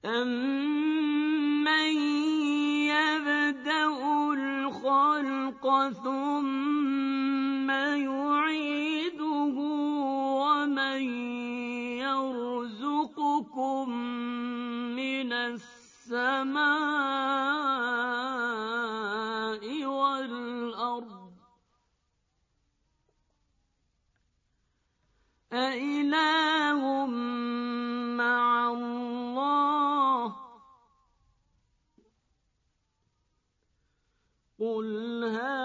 أَمَّن يَبْدَأُ الْخَلْقَ ثُمَّ يُعِيدُهُ وَمَن يَرْزُقُكُم مِّنَ السَّمَاءِ وَالْأَرْضِ أَإِلَٰهٌ مَّعَ اللَّهِ ۚ قُلْ